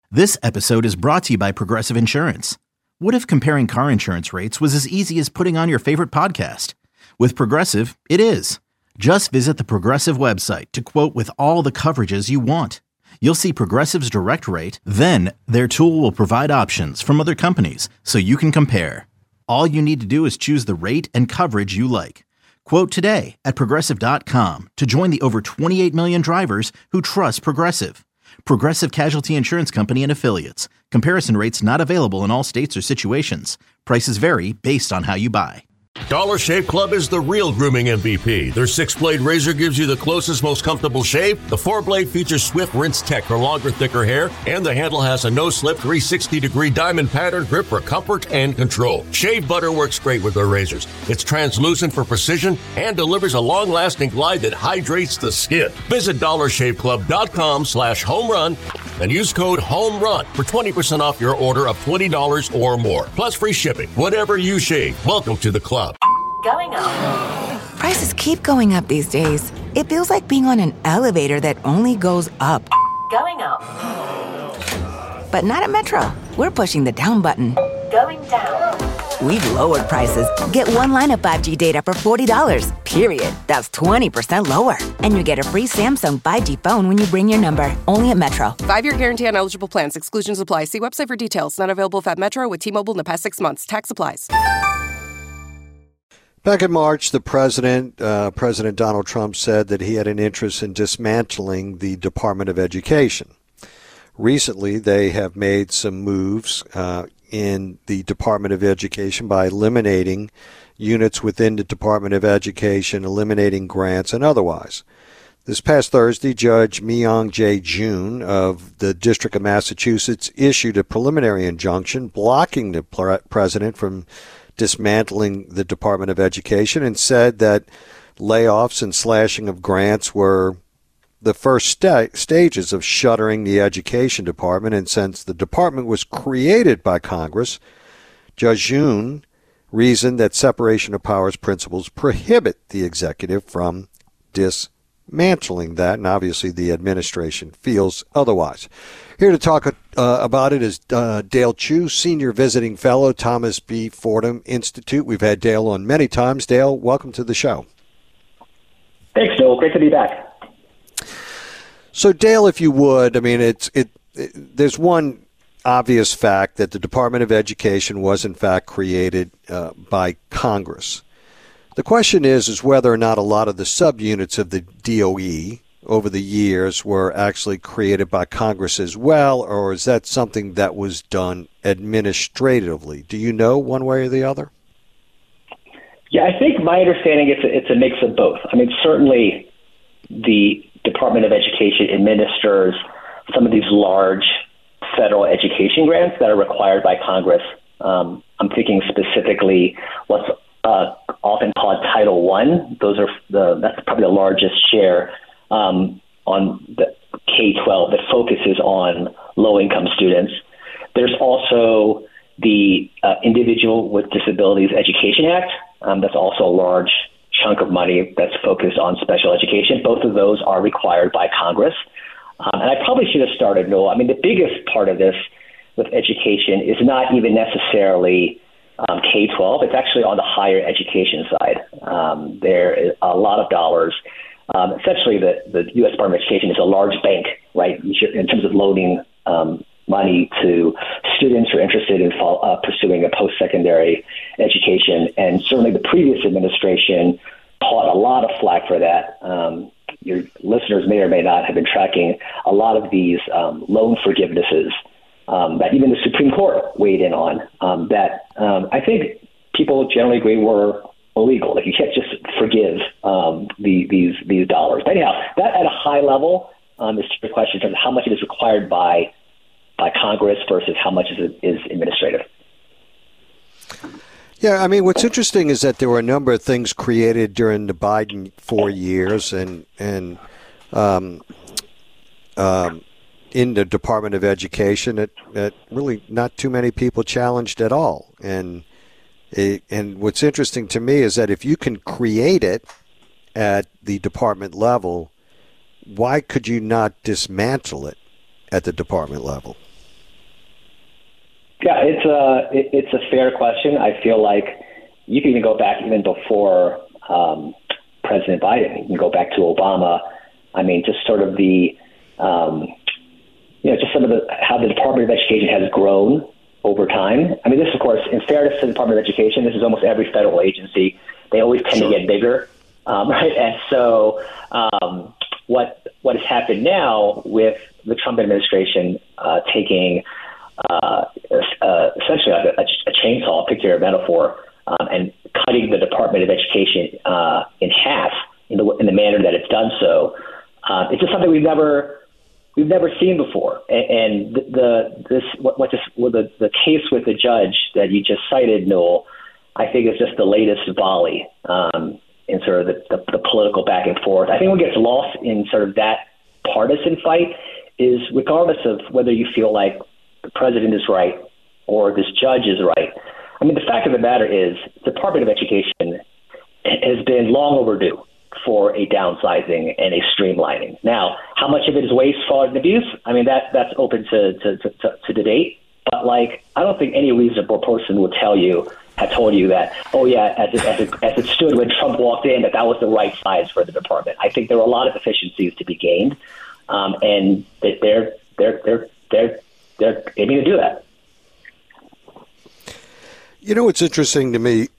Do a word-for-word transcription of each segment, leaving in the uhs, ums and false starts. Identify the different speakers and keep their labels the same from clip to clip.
Speaker 1: This episode is brought to you by Progressive Insurance. What if comparing car insurance rates was as easy as putting on your favorite podcast? With Progressive, it is. Just visit the Progressive website to quote with all the coverages you want. You'll see Progressive's direct rate, then their tool will provide options from other companies so you can compare. All you need to do is choose the rate and coverage you like. Quote today at progressive dot com to join the over twenty-eight million drivers who trust Progressive. Progressive Casualty Insurance Company and Affiliates. Comparison rates not available in all states or situations. Prices vary based on how you buy.
Speaker 2: Dollar Shave Club is the real grooming M V P. Their six-blade razor gives you the closest, most comfortable shave. The four-blade features swift rinse tech for longer, thicker hair. And the handle has a no-slip three sixty degree diamond pattern grip for comfort and control. Shave butter works great with their razors. It's translucent for precision and delivers a long-lasting glide that hydrates the skin. Visit dollar shave club dot com slash home run and use code HOMERUN for twenty percent off your order of twenty dollars or more. Plus free shipping. Whatever you shave, welcome to the club.
Speaker 3: Going up.
Speaker 4: Prices keep going up these days. It feels like being on an elevator that only goes up.
Speaker 3: Going up.
Speaker 4: But not at Metro. We're pushing the down button.
Speaker 3: Going down.
Speaker 4: We've lowered prices. Get one line of five G data for forty dollars, period. That's twenty percent lower. And you get a free Samsung five G phone when you bring your number. Only at Metro.
Speaker 5: Five-year guarantee on eligible plans. Exclusions apply. See website for details. Not available at Metro with T-Mobile in the past six months. Tax applies.
Speaker 6: Back in March, the president, uh, President Donald Trump, said that he had an interest in dismantling the Department of Education. Recently, they have made some moves uh, in the Department of Education by eliminating units within the Department of Education, eliminating grants, and otherwise. This past Thursday, Judge Myung Jae Jun of the District of Massachusetts issued a preliminary injunction blocking the pre- president from dismantling the Department of Education and said that layoffs and slashing of grants were the first sta- stages of shuttering the education department. And since the department was created by Congress, Judge Jun reasoned that separation of powers principles prohibit the executive from dismantling that. And obviously the administration feels otherwise. Here to talk uh, about it is uh, Dale Chu, Senior Visiting Fellow, Thomas B. Fordham Institute. We've had Dale on many times. Dale, welcome to the show.
Speaker 7: Thanks, Joel. Great to be back.
Speaker 6: So, Dale, if you would, I mean, it's it, it. There's one obvious fact that the Department of Education was, in fact, created uh, by Congress. The question is, is whether or not a lot of the subunits of the D O E over the years were actually created by Congress as well, or is that something that was done administratively? Do you know one way or the other?
Speaker 7: Yeah, I think my understanding it's a, it's a mix of both. I mean, certainly the Department of Education administers some of these large federal education grants that are required by Congress. Um, I'm thinking specifically what's uh, often called Title One. Those are the that's probably the largest share Um, on the K twelve that focuses on low-income students. There's also the uh, Individual with Disabilities Education Act. Um, that's also a large chunk of money that's focused on special education. Both of those are required by Congress. Um, and I probably should have started, Noel. I mean, the biggest part of this with education is not even necessarily um, K twelve. It's actually on the higher education side. Um, there is a lot of dollars. Um, essentially, the, the U S Department of Education is a large bank, right, in terms of loaning um, money to students who are interested in fall, uh, pursuing a post-secondary education. And certainly the previous administration caught a lot of flack for that. Um, your listeners may or may not have been tracking a lot of these um, loan forgivenesses um, that even the Supreme Court weighed in on um, that um, I think people generally agree were illegal. Like you can't just forgive um, the, these these dollars. But anyhow, that at a high level um, is the question in terms of how much it is required by by Congress versus how much is is administrative.
Speaker 6: Yeah, I mean, what's interesting is that there were a number of things created during the Biden four years, and and um, um, in the Department of Education that, that really not too many people challenged at all. And it, and what's interesting to me is that if you can create it at the department level, why could you not dismantle it at the department level?
Speaker 7: Yeah, it's a it, it's a fair question. I feel like you can even go back even before um, President Biden. You can go back to Obama. I mean, just sort of the um, you know, just some of the how the Department of Education has grown over time. I mean, this, of course, in fairness to the Department of Education, this is almost every federal agency. They always tend sure. to get bigger, um, right? And so, um, what what has happened now with the Trump administration uh, taking uh, uh, essentially like a, a chainsaw, pick your metaphor, um, and cutting the Department of Education uh, in half in the in the manner that it's done so, uh, it's just something we've never. We've never seen before, and the this what, what this well, the the case with the judge that you just cited, Noel, I think is just the latest volley um, in sort of the, the, the political back and forth. I think what gets lost in sort of that partisan fight is, regardless of whether you feel like the president is right or this judge is right. I mean, the fact of the matter is, the Department of Education has been long overdue for a downsizing and a streamlining. Now, how much of it is waste, fraud, and abuse? I mean, that that's open to to, to, to debate. But, like, I don't think any reasonable person would tell you, had told you that, oh, yeah, as it, as, it, as it stood when Trump walked in, that that was the right size for the department. I think there are a lot of efficiencies to be gained, um, and they're, they're, they're, they're, they're aiming to do that.
Speaker 6: You know, it's interesting to me.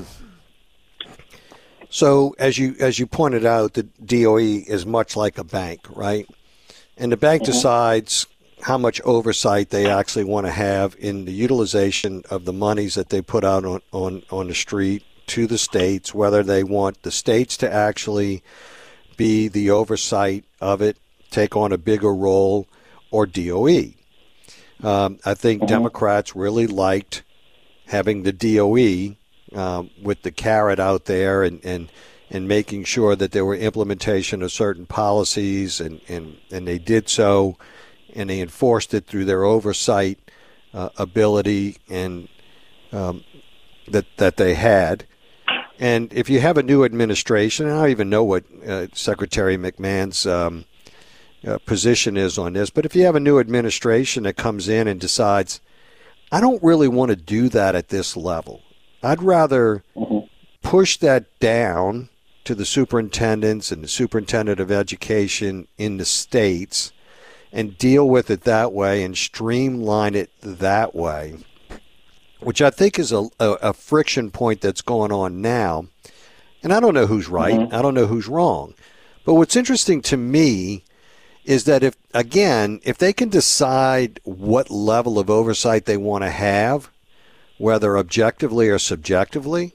Speaker 6: So as you as you pointed out, the D O E is much like a bank, right? And the bank mm-hmm. decides how much oversight they actually want to have in the utilization of the monies that they put out on, on, on the street to the states, whether they want the states to actually be the oversight of it, take on a bigger role, or D O E. Um, I think mm-hmm. Democrats really liked having the D O E Um, with the carrot out there and, and and making sure that there were implementation of certain policies, and, and, and they did so, and they enforced it through their oversight uh, ability and um, that that they had. And if you have a new administration, and I don't even know what uh, Secretary McMahon's um, uh, position is on this, but if you have a new administration that comes in and decides, I don't really want to do that at this level, I'd rather push that down to the superintendents and the superintendent of education in the states and deal with it that way and streamline it that way, which I think is a, a, a friction point that's going on now. And I don't know who's right. Mm-hmm. I don't know who's wrong. But what's interesting to me is that, if again, if they can decide what level of oversight they want to have, whether objectively or subjectively,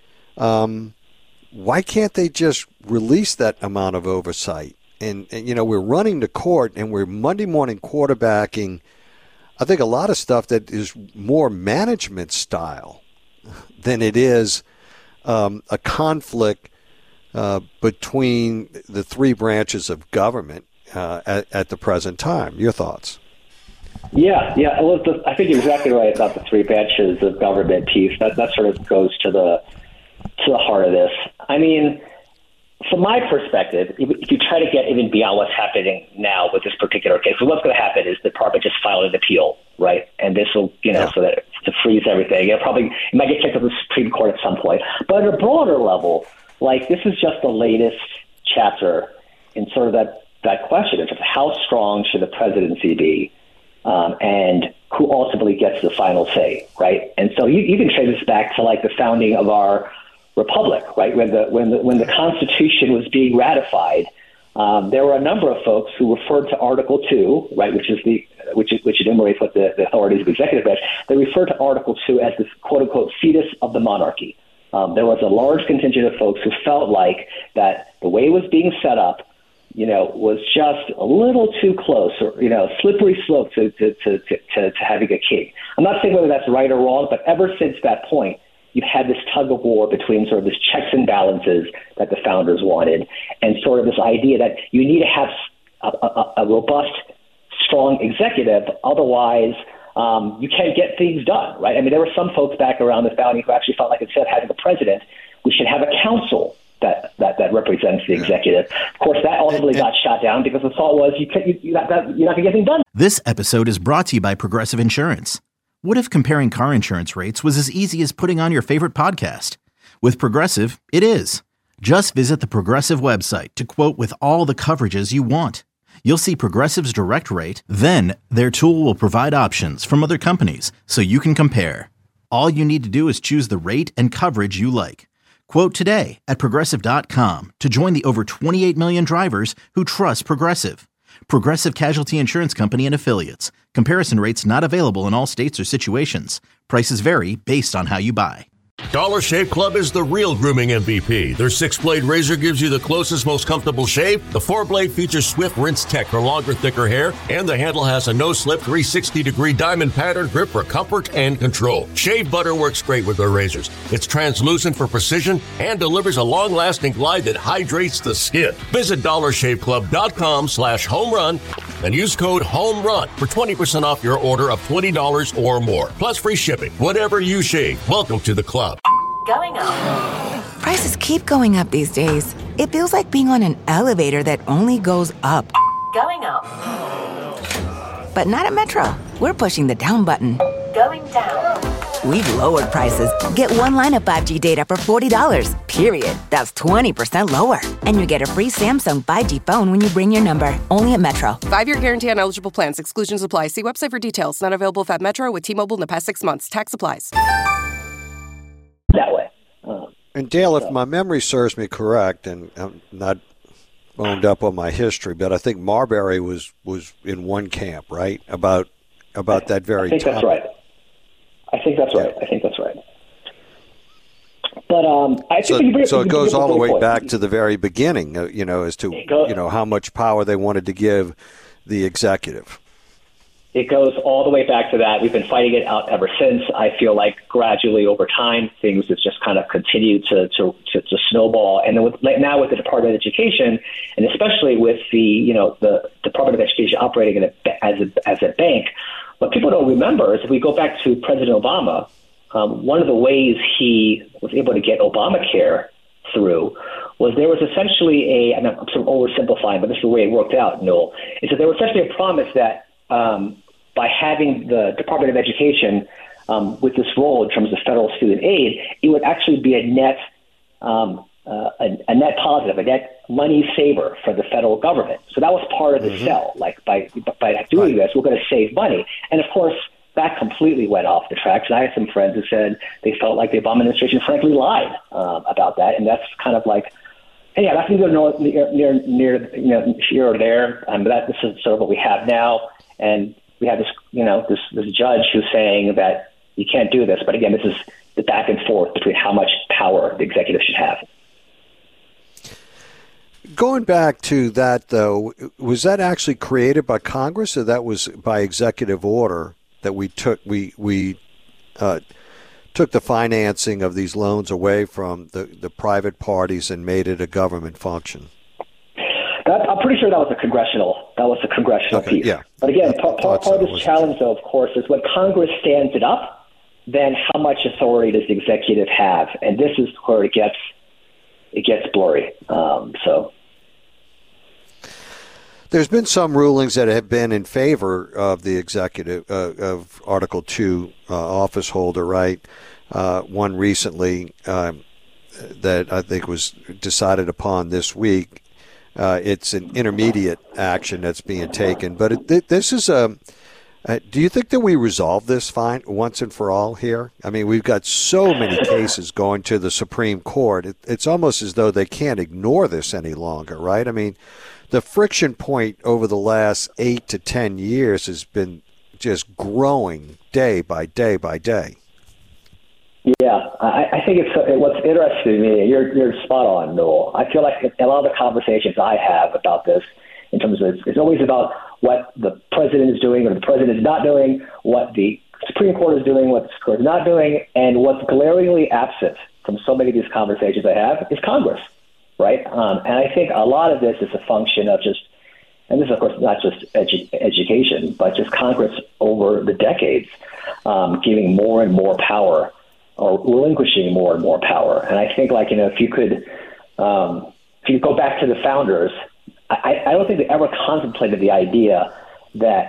Speaker 6: um, why can't they just release that amount of oversight? And, and, you know, we're running to court and we're Monday morning quarterbacking, I think, a lot of stuff that is more management style than it is um, a conflict uh, between the three branches of government uh, at, at the present time. Your thoughts?
Speaker 7: Yeah, yeah. Elizabeth, I think you're exactly right about the three branches of government piece. That that sort of goes to the to the heart of this. I mean, from my perspective, if you try to get even beyond what's happening now with this particular case, so what's going to happen is the department just filed an appeal, right? And this will, you know, yeah. so that to freeze everything. It probably it might get checked to the Supreme Court at some point. But at a broader level, like, this is just the latest chapter in sort of that that question of how strong should the presidency be. Um, and who ultimately gets the final say, right? And so you, you can trace this back to, like, the founding of our republic, right? When the when the when the Constitution was being ratified, um, there were a number of folks who referred to Article Two, right, which is the which is, which enumerates what the, the authorities of the executive branch. They referred to Article Two as the quote unquote fetus of the monarchy. Um, there was a large contingent of folks who felt like that the way it was being set up, you know, was just a little too close, or, you know, slippery slope to, to, to, to, to having a king. I'm not saying whether that's right or wrong, but ever since that point, you've had this tug of war between sort of this checks and balances that the founders wanted, and sort of this idea that you need to have a, a, a robust, strong executive, otherwise um, you can't get things done, right? I mean, there were some folks back around the founding who actually felt like instead of having a president, we should have a council that, that, that represents the executive. Of course, that ultimately got shot down because the thought was you can't, you, you, that, that, you're not going to get anything done.
Speaker 1: This episode is brought to you by Progressive Insurance. What if comparing car insurance rates was as easy as putting on your favorite podcast? With Progressive, it is. Just visit the Progressive website to quote with all the coverages you want. You'll see Progressive's direct rate, then their tool will provide options from other companies so you can compare. All you need to do is choose the rate and coverage you like. Quote today at Progressive dot com to join the over twenty-eight million drivers who trust Progressive. Progressive Casualty Insurance Company and Affiliates. Comparison rates not available in all states or situations. Prices vary based on how you buy.
Speaker 2: Dollar Shave Club is the real grooming M V P. Their six-blade razor gives you the closest, most comfortable shave. The four-blade features swift rinse tech for longer, thicker hair, and the handle has a no-slip three sixty degree diamond pattern grip for comfort and control. Shave butter works great with their razors. It's translucent for precision and delivers a long-lasting glide that hydrates the skin. Visit dollar shave club dot com slash home run and use code HOMERUN for twenty percent off your order of twenty dollars or more. Plus free shipping. Whatever you shave, welcome to the club.
Speaker 3: Going up.
Speaker 4: Prices keep going up these days. It feels like being on an elevator that only goes up.
Speaker 3: Going up.
Speaker 4: But not at Metro. We're pushing the down button.
Speaker 3: Going down.
Speaker 4: We've lowered prices. Get one line of five G data for forty dollars, period. That's twenty percent lower. And you get a free Samsung five G phone when you bring your number. Only at Metro.
Speaker 5: Five-year guarantee on eligible plans. Exclusions apply. See website for details. Not available at Metro with T-Mobile in the past six months. Tax applies.
Speaker 7: That way. Um,
Speaker 6: And Dale, if my memory serves me correct, and I'm not boned up on my history, but I think Marbury was, was in one camp, right? About about that very
Speaker 7: I think
Speaker 6: topic.
Speaker 7: that's right. I think that's right. I think that's right. But um, I think
Speaker 6: So,
Speaker 7: you bring,
Speaker 6: so
Speaker 7: you
Speaker 6: it
Speaker 7: bring
Speaker 6: goes
Speaker 7: up a
Speaker 6: all the
Speaker 7: great
Speaker 6: way
Speaker 7: point.
Speaker 6: back to the very beginning, uh, you know, as to
Speaker 7: It goes-
Speaker 6: you know how much power they wanted to give the executive.
Speaker 7: It goes all the way back to that. We've been fighting it out ever since. I feel like gradually over time, things have just kind of continued to to, to, to snowball. And then with, like now with the Department of Education, and especially with the you know the Department of Education operating in a, as a as a bank, what people don't remember is if we go back to President Obama, um, one of the ways he was able to get Obamacare through was there was essentially a, and I'm sort of oversimplifying, but this is the way it worked out, Noel, is that there was essentially a promise that um, by having the Department of Education um, with this role in terms of federal student aid, it would actually be a net um, uh, a, a net positive, a net money saver for the federal government. So that was part of the mm-hmm. sell. Like by by doing right. this, we're going to save money. And of course, that completely went off the tracks. And I had some friends who said they felt like the Obama administration frankly lied um, about that. And that's kind of like, hey, yeah, that's neither near, near, near, you know, here or there. Um, but that, this is sort of what we have now. And we have this, you know, this, this judge who's saying that you can't do this. But again, this is the back and forth between how much power the executive should have.
Speaker 6: Going back to that, though, was that actually created by Congress, or that was by executive order that we took we we uh, took the financing of these loans away from the, the private parties and made it a government function?
Speaker 7: That, I'm pretty sure that was a congressional. That was a congressional
Speaker 6: okay,
Speaker 7: piece.
Speaker 6: Yeah.
Speaker 7: But again, part, part,
Speaker 6: so.
Speaker 7: part of this challenge, though, of course, is when Congress stands it up, then how much authority does the executive have? And this is where it gets it gets blurry. Um, so.
Speaker 6: There's been some rulings that have been in favor of the executive, uh, of Article two uh, office holder, right? Uh, one recently uh, that I think was decided upon this week. Uh, it's an intermediate action that's being taken. But it, th- this is a uh, – do you think that we resolve this fine once and for all here? I mean, we've got so many cases going to the Supreme Court. It, it's almost as though they can't ignore this any longer, right? I mean – the friction point over the last eight to ten years has been just growing day by day by day.
Speaker 7: Yeah, I, I think it's it, what's interesting to me. You're you're spot on, Noel. I feel like a lot of the conversations I have about this, in terms of it's always about what the president is doing or the president is not doing, what the Supreme Court is doing, what the Supreme Court is not doing, and what's glaringly absent from so many of these conversations I have is Congress. Right, um, and I think a lot of this is a function of just, and this is of course not just edu- education, but just Congress over the decades um, giving more and more power, or relinquishing more and more power. And I think, like you know, if you could, um, if you go back to the founders, I, I don't think they ever contemplated the idea that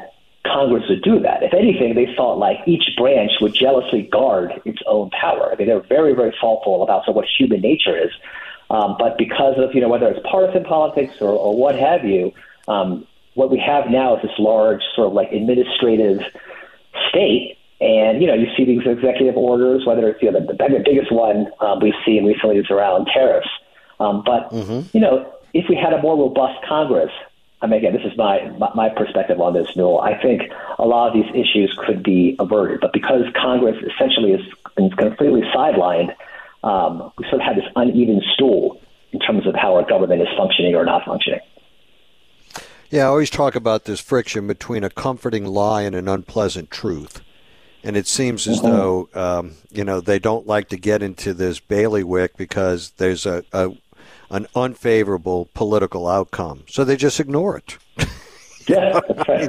Speaker 7: Congress would do that. If anything, they thought like each branch would jealously guard its own power. I mean, they're very, very thoughtful about sort of what human nature is. Um, but because of, you know, whether it's partisan politics or, or what have you, um, what we have now is this large sort of like administrative state. And, you know, you see these executive orders, whether it's, you know, the, the biggest one um, we've seen recently is around tariffs. Um, but, mm-hmm. you know, if we had a more robust Congress, I mean, again, this is my, my my perspective on this, Newell. I think a lot of these issues could be averted. But because Congress essentially is completely sidelined, um, we sort of have this uneven stool in terms of how our government is functioning or not functioning.
Speaker 6: Yeah, I always talk about this friction between a comforting lie and an unpleasant truth. And it seems as mm-hmm. though, um, you know, they don't like to get into this bailiwick because there's a, a an unfavorable political outcome. So they just ignore it.
Speaker 7: Yeah, that's right.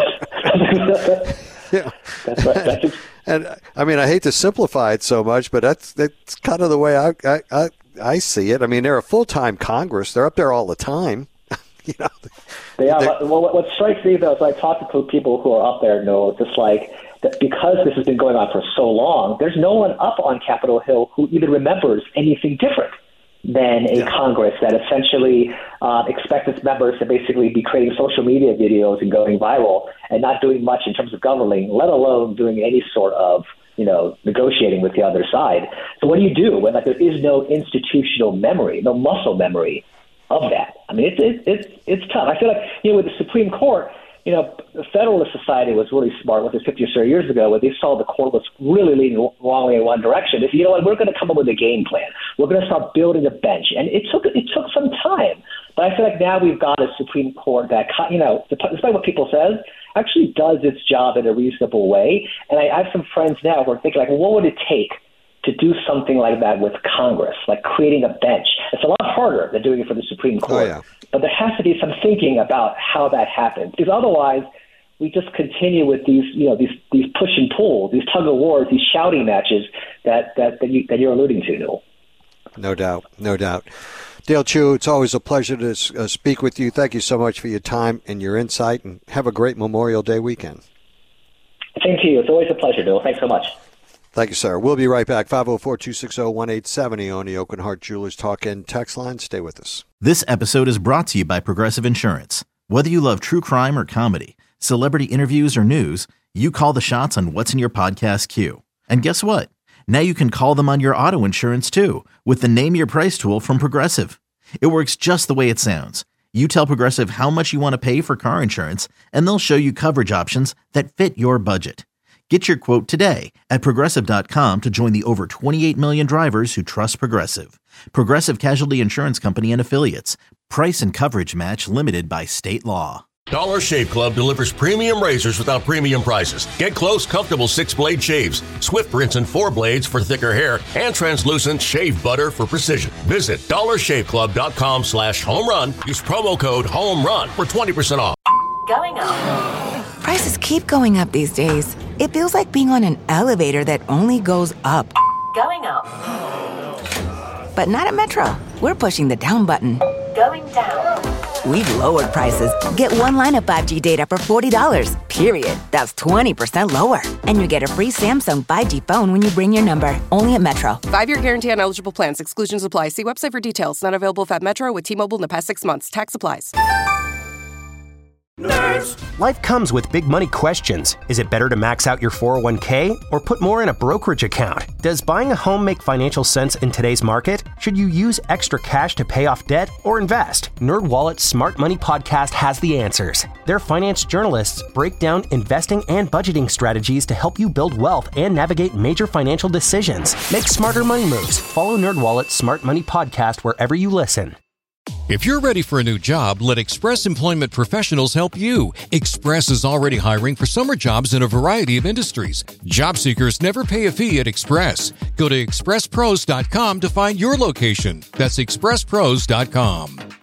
Speaker 6: Yeah.
Speaker 7: That's right. That's ex-
Speaker 6: and I mean, I hate to simplify it so much, but that's that's kind of the way I I, I, I see it. I mean, they're a full-time Congress. They're up there all the time. You know,
Speaker 7: they are. Well, what, what strikes me, though, is I talk to people who are up there, know, it's just like that because this has been going on for so long, there's no one up on Capitol Hill who even remembers anything different than a yeah. Congress that essentially uh, expects its members to basically be creating social media videos and going viral and not doing much in terms of governing, let alone doing any sort of, you know, negotiating with the other side. So what do you do when like there is no institutional memory, no muscle memory of that? I mean, it's it's it's it's tough. I feel like, you know, with the Supreme Court, you know, the Federalist Society was really smart with this fifty or so years ago when they saw the court was really leaning wrongly in one direction. They said, you know what, we're going to come up with a game plan. We're going to start building a bench. And it took it took some time. But I feel like now we've got a Supreme Court that, you know, despite what people say, actually does its job in a reasonable way. And I, I have some friends now who are thinking, like, well, what would it take to do something like that with Congress, like creating a bench? It's a lot harder than doing it for the Supreme Court. Oh, yeah. But there has to be some thinking about how that happens, because otherwise we just continue with these, you know, these these push and pull, these tug of wars, these shouting matches that that that, you, that you're alluding to, Newell.
Speaker 6: No doubt, no doubt. Dale Chu, it's always a pleasure to uh, speak with you. Thank you so much for your time and your insight, and have a great Memorial Day weekend.
Speaker 7: Same to you. It's always a pleasure, Newell. Thanks so much.
Speaker 6: Thank you, sir. We'll be right back. five oh four, two six zero, one eight seven zero on the Oak and Hart Jewelers Talk and Text line. Stay with us.
Speaker 1: This episode is brought to you by Progressive Insurance. Whether you love true crime or comedy, celebrity interviews or news, you call the shots on what's in your podcast queue. And guess what? Now you can call them on your auto insurance too with the Name Your Price tool from Progressive. It works just the way it sounds. You tell Progressive how much you want to pay for car insurance, and they'll show you coverage options that fit your budget. Get your quote today at Progressive dot com to join the over twenty-eight million drivers who trust Progressive. Progressive Casualty Insurance Company and Affiliates. Price and coverage match limited by state law.
Speaker 2: Dollar Shave Club delivers premium razors without premium prices. Get close, comfortable six-blade shaves, Swift Rinse and four blades for thicker hair, and translucent shave butter for precision. Visit dollar shave club dot com slash home run. Use promo code HOMERUN for twenty percent off.
Speaker 3: Going up.
Speaker 4: Prices keep going up these days. It feels like being on an elevator that only goes up.
Speaker 3: Going up.
Speaker 4: But not at Metro. We're pushing the down button.
Speaker 3: Going down.
Speaker 4: We've lowered prices. Get one line of five G data for forty dollars, period. That's twenty percent lower. And you get a free Samsung five G phone when you bring your number. Only at Metro.
Speaker 5: Five-year guarantee on eligible plans. Exclusions apply. See website for details. Not available at Metro with T-Mobile in the past six months. Tax applies.
Speaker 8: Nerds. Life comes with big money questions. Is it better to max out your four oh one k or put more in a brokerage account? Does buying a home make financial sense in today's market? Should you use extra cash to pay off debt or invest? NerdWallet's Smart Money Podcast has the answers. Their finance journalists break down investing and budgeting strategies to help you build wealth and navigate major financial decisions. Make smarter money moves. Follow NerdWallet's Smart Money Podcast wherever you listen.
Speaker 9: If you're ready for a new job, let Express Employment Professionals help you. Express is already hiring for summer jobs in a variety of industries. Job seekers never pay a fee at Express. Go to express pros dot com to find your location. That's express pros dot com.